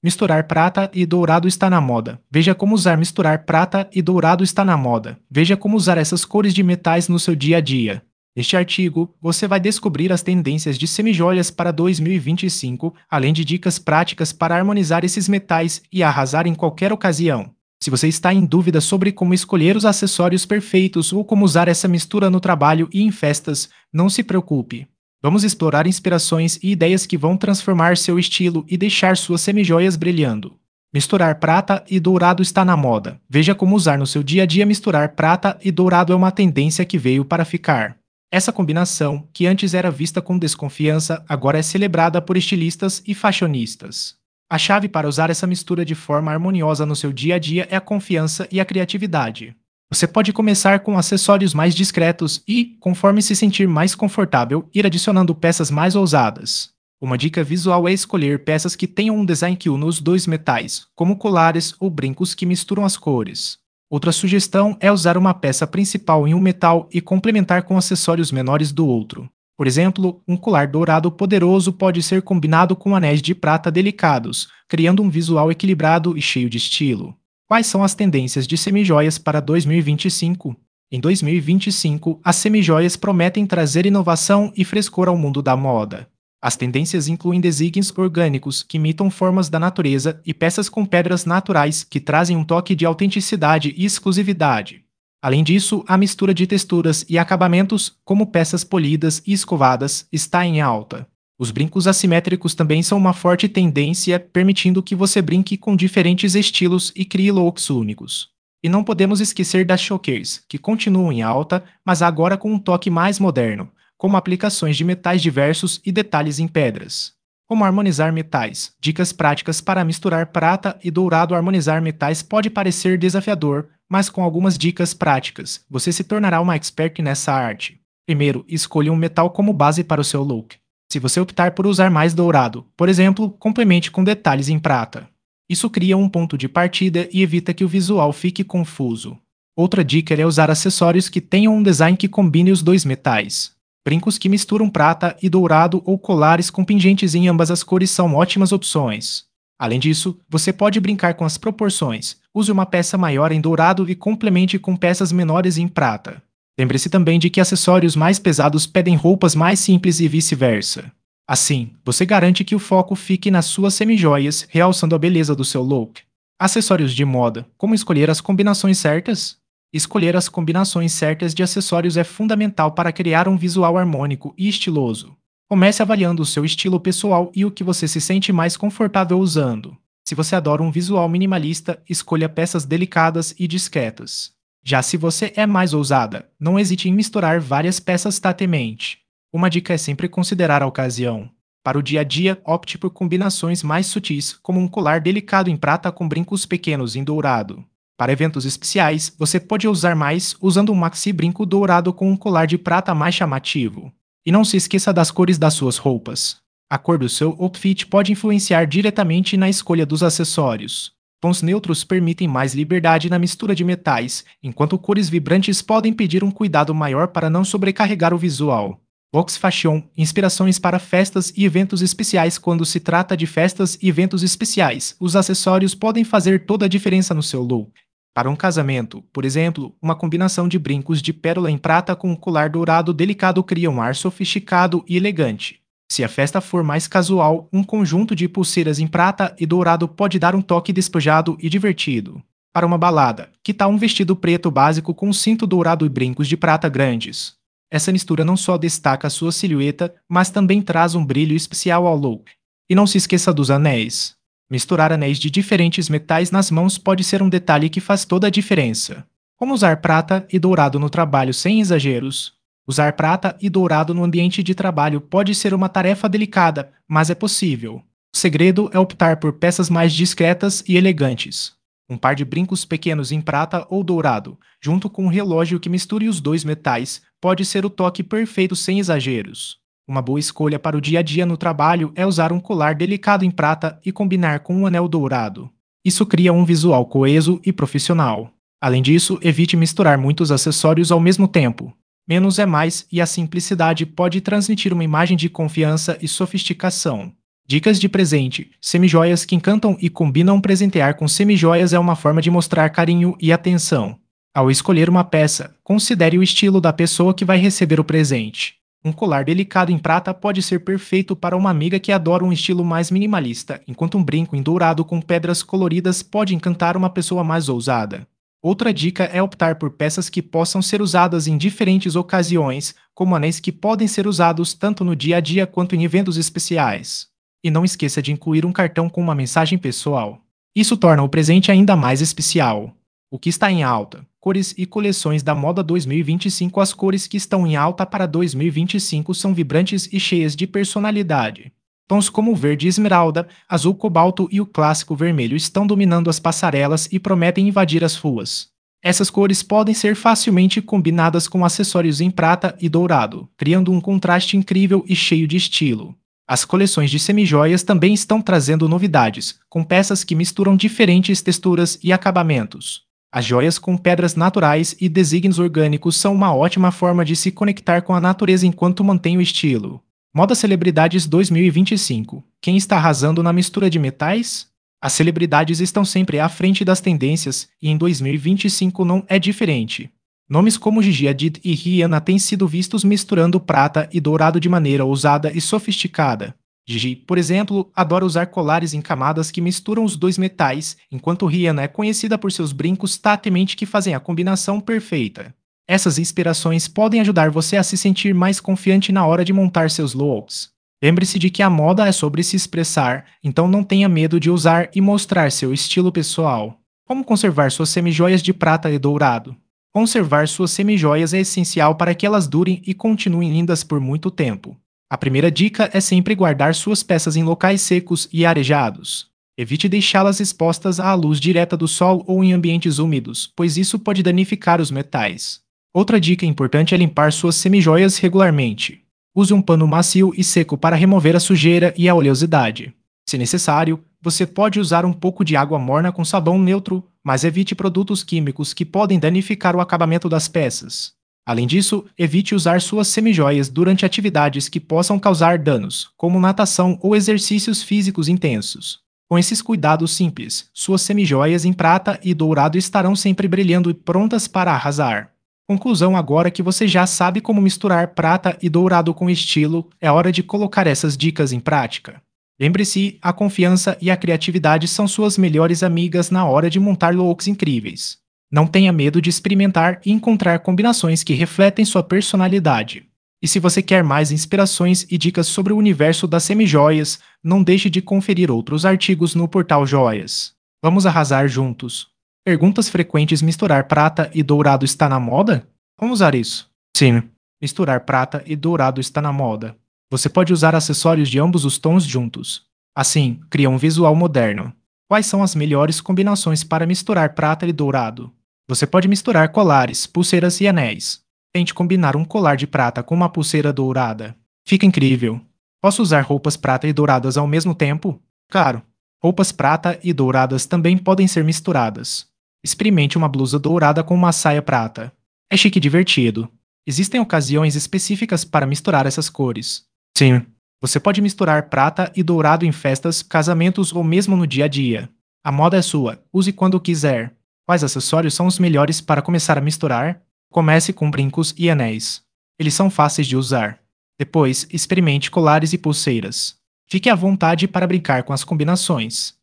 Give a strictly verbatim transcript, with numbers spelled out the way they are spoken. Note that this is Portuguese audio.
Misturar prata e dourado está na moda. Veja como usar misturar prata e dourado está na moda. Veja como usar essas cores de metais no seu dia a dia. Neste artigo, você vai descobrir as tendências de semijoias para dois mil e vinte e cinco, além de dicas práticas para harmonizar esses metais e arrasar em qualquer ocasião. Se você está em dúvida sobre como escolher os acessórios perfeitos ou como usar essa mistura no trabalho e em festas, não se preocupe. Vamos explorar inspirações e ideias que vão transformar seu estilo e deixar suas semijoias brilhando. Misturar prata e dourado está na moda. Veja como usar no seu dia a dia. Misturar prata e dourado é uma tendência que veio para ficar. Essa combinação, que antes era vista com desconfiança, agora é celebrada por estilistas e fashionistas. A chave para usar essa mistura de forma harmoniosa no seu dia a dia é a confiança e a criatividade. Você pode começar com acessórios mais discretos e, conforme se sentir mais confortável, ir adicionando peças mais ousadas. Uma dica visual é escolher peças que tenham um design que une os dois metais, como colares ou brincos que misturam as cores. Outra sugestão é usar uma peça principal em um metal e complementar com acessórios menores do outro. Por exemplo, um colar dourado poderoso pode ser combinado com anéis de prata delicados, criando um visual equilibrado e cheio de estilo. Quais são as tendências de semijoias para dois mil e vinte e cinco? Em dois mil e vinte e cinco, as semijoias prometem trazer inovação e frescor ao mundo da moda. As tendências incluem designs orgânicos que imitam formas da natureza e peças com pedras naturais que trazem um toque de autenticidade e exclusividade. Além disso, a mistura de texturas e acabamentos, como peças polidas e escovadas, está em alta. Os brincos assimétricos também são uma forte tendência, permitindo que você brinque com diferentes estilos e crie looks únicos. E não podemos esquecer das chokers, que continuam em alta, mas agora com um toque mais moderno, como aplicações de metais diversos e detalhes em pedras. Como harmonizar metais? Dicas práticas para misturar prata e dourado. Harmonizar metais pode parecer desafiador, mas com algumas dicas práticas, você se tornará uma expert nessa arte. Primeiro, escolha um metal como base para o seu look. Se você optar por usar mais dourado, por exemplo, complemente com detalhes em prata. Isso cria um ponto de partida e evita que o visual fique confuso. Outra dica é usar acessórios que tenham um design que combine os dois metais. Brincos que misturam prata e dourado ou colares com pingentes em ambas as cores são ótimas opções. Além disso, você pode brincar com as proporções. Use uma peça maior em dourado e complemente com peças menores em prata. Lembre-se também de que acessórios mais pesados pedem roupas mais simples e vice-versa. Assim, você garante que o foco fique nas suas semijoias, realçando a beleza do seu look. Acessórios de moda. Como escolher as combinações certas? Escolher as combinações certas de acessórios é fundamental para criar um visual harmônico e estiloso. Comece avaliando o seu estilo pessoal e o que você se sente mais confortável usando. Se você adora um visual minimalista, escolha peças delicadas e discretas. Já se você é mais ousada, não hesite em misturar várias peças tatemente. Uma dica é sempre considerar a ocasião. Para o dia a dia, opte por combinações mais sutis, como um colar delicado em prata com brincos pequenos em dourado. Para eventos especiais, você pode usar mais usando um maxi brinco dourado com um colar de prata mais chamativo. E não se esqueça das cores das suas roupas. A cor do seu outfit pode influenciar diretamente na escolha dos acessórios. Tons neutros permitem mais liberdade na mistura de metais, enquanto cores vibrantes podem pedir um cuidado maior para não sobrecarregar o visual. Vox Fashion, inspirações para festas e eventos especiais. Quando se trata de festas e eventos especiais, os acessórios podem fazer toda a diferença no seu look. Para um casamento, por exemplo, uma combinação de brincos de pérola em prata com um colar dourado delicado cria um ar sofisticado e elegante. Se a festa for mais casual, um conjunto de pulseiras em prata e dourado pode dar um toque despojado e divertido. Para uma balada, que tal um vestido preto básico com um cinto dourado e brincos de prata grandes? Essa mistura não só destaca a sua silhueta, mas também traz um brilho especial ao look. E não se esqueça dos anéis. Misturar anéis de diferentes metais nas mãos pode ser um detalhe que faz toda a diferença. Como usar prata e dourado no trabalho sem exageros? Usar prata e dourado no ambiente de trabalho pode ser uma tarefa delicada, mas é possível. O segredo é optar por peças mais discretas e elegantes. Um par de brincos pequenos em prata ou dourado, junto com um relógio que misture os dois metais, pode ser o toque perfeito sem exageros. Uma boa escolha para o dia a dia no trabalho é usar um colar delicado em prata e combinar com um anel dourado. Isso cria um visual coeso e profissional. Além disso, evite misturar muitos acessórios ao mesmo tempo. Menos é mais e a simplicidade pode transmitir uma imagem de confiança e sofisticação. Dicas de presente: semijoias que encantam e combinam. Presentear com semijoias é uma forma de mostrar carinho e atenção. Ao escolher uma peça, considere o estilo da pessoa que vai receber o presente. Um colar delicado em prata pode ser perfeito para uma amiga que adora um estilo mais minimalista, enquanto um brinco em dourado com pedras coloridas pode encantar uma pessoa mais ousada. Outra dica é optar por peças que possam ser usadas em diferentes ocasiões, como anéis que podem ser usados tanto no dia a dia quanto em eventos especiais. E não esqueça de incluir um cartão com uma mensagem pessoal. Isso torna o presente ainda mais especial. O que está em alta? Cores e coleções da moda dois mil e vinte e cinco. As cores que estão em alta para dois mil e vinte e cinco são vibrantes e cheias de personalidade. Tons como o verde esmeralda, azul cobalto e o clássico vermelho estão dominando as passarelas e prometem invadir as ruas. Essas cores podem ser facilmente combinadas com acessórios em prata e dourado, criando um contraste incrível e cheio de estilo. As coleções de semijoias também estão trazendo novidades, com peças que misturam diferentes texturas e acabamentos. As joias com pedras naturais e desígnios orgânicos são uma ótima forma de se conectar com a natureza enquanto mantém o estilo. Moda Celebridades dois mil e vinte e cinco. Quem está arrasando na mistura de metais? As celebridades estão sempre à frente das tendências e em dois mil e vinte e cinco não é diferente. Nomes como Gigi Hadid e Rihanna têm sido vistos misturando prata e dourado de maneira ousada e sofisticada. Gigi, por exemplo, adora usar colares em camadas que misturam os dois metais, enquanto Rihanna é conhecida por seus brincos tatemente que fazem a combinação perfeita. Essas inspirações podem ajudar você a se sentir mais confiante na hora de montar seus looks. Lembre-se de que a moda é sobre se expressar, então não tenha medo de usar e mostrar seu estilo pessoal. Como conservar suas semijoias de prata e dourado? Conservar suas semijoias é essencial para que elas durem e continuem lindas por muito tempo. A primeira dica é sempre guardar suas peças em locais secos e arejados. Evite deixá-las expostas à luz direta do sol ou em ambientes úmidos, pois isso pode danificar os metais. Outra dica importante é limpar suas semijoias regularmente. Use um pano macio e seco para remover a sujeira e a oleosidade. Se necessário, você pode usar um pouco de água morna com sabão neutro, mas evite produtos químicos que podem danificar o acabamento das peças. Além disso, evite usar suas semijoias durante atividades que possam causar danos, como natação ou exercícios físicos intensos. Com esses cuidados simples, suas semijoias em prata e dourado estarão sempre brilhando e prontas para arrasar. Conclusão: agora que você já sabe como misturar prata e dourado com estilo, é hora de colocar essas dicas em prática. Lembre-se, a confiança e a criatividade são suas melhores amigas na hora de montar looks incríveis. Não tenha medo de experimentar e encontrar combinações que refletem sua personalidade. E se você quer mais inspirações e dicas sobre o universo das semijoias, não deixe de conferir outros artigos no portal Joias. Vamos arrasar juntos! Perguntas frequentes: misturar prata e dourado está na moda? Como usar isso? Sim, misturar prata e dourado está na moda. Você pode usar acessórios de ambos os tons juntos. Assim, cria um visual moderno. Quais são as melhores combinações para misturar prata e dourado? Você pode misturar colares, pulseiras e anéis. Tente combinar um colar de prata com uma pulseira dourada. Fica incrível! Posso usar roupas prata e douradas ao mesmo tempo? Claro! Roupas prata e douradas também podem ser misturadas. Experimente uma blusa dourada com uma saia prata. É chique e divertido. Existem ocasiões específicas para misturar essas cores. Sim, você pode misturar prata e dourado em festas, casamentos ou mesmo no dia a dia. A moda é sua, use quando quiser. Quais acessórios são os melhores para começar a misturar? Comece com brincos e anéis. Eles são fáceis de usar. Depois, experimente colares e pulseiras. Fique à vontade para brincar com as combinações.